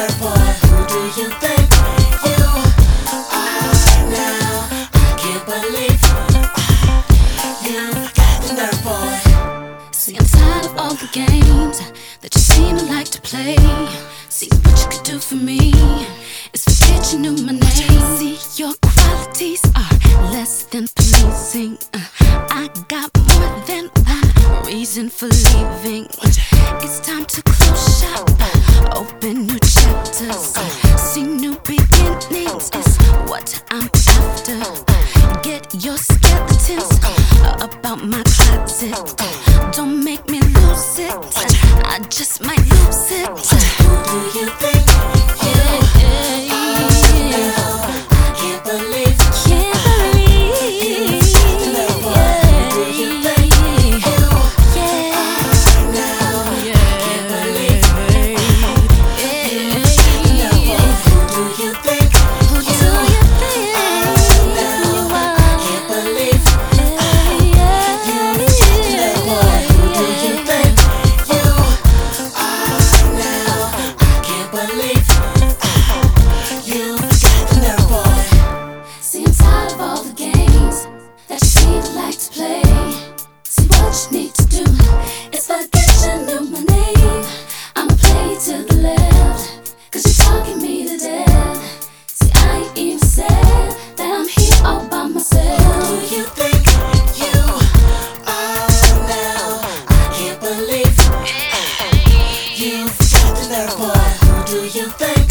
nerve, boy. Who do you think you are now? I can't believe you got the nerve, boy. See, I'm tired of all the games that you seem to like to play. See, what you could do for me is forget you knew my name. See, your qualities are less than pleasing. I got more than one reason for leaving. It's time to close shop, open new chapters. See, new beginnings is what I'm after. Get your skeletons about my closet. Don't make me lose it, I just might lose it. Who do you think you are now? I can't believe you got the nerve, boy. Who do you think you are now? I can't believe you got the nerve, boy. Who do you think you are now? I can't believe you got the nerve, boy. Who do you think you are now? I can't believe you got the nerve, boy. See, I'm tired of all the games that you seem to like to play. See, what you need to do is forget you knew my name. I'ma play to the left, cause you're talking me to death. See, I ain't even said that I'm here all by myself. Who do you think you are now? I can't believe you got the nerve, boy. Who do you think